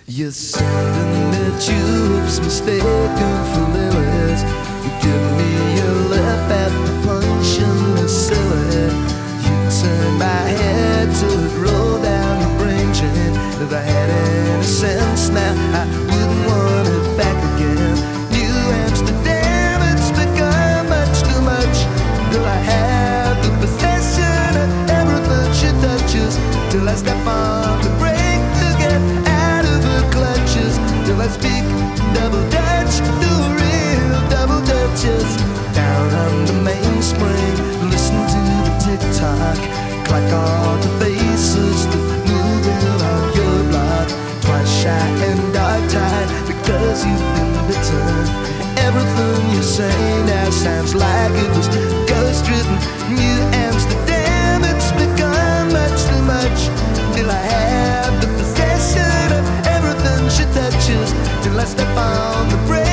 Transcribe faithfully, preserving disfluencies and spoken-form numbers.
You're sending me tubes mistaken for lilies. You give me your lip at the punching me silly. You turn my head to it roll down the brain drain. If I had any sense now, I wouldn't want it back again. New Amsterdam, it's become much too much. Till I have the possession of everything she touches. Till I step on the brake to get out of her clutches. Till I speak double Dutch, do real double Dutches. Down on the mainspring, listen to the tick-tock. Clock all the faces that moving on your block. Twice shy and dog-tied because you've been bitten. Everything you say now sounds like it was ghost-written. New Amsterdam, it's become much too much. Till I have the possession of everything she touches. Till I step on the brake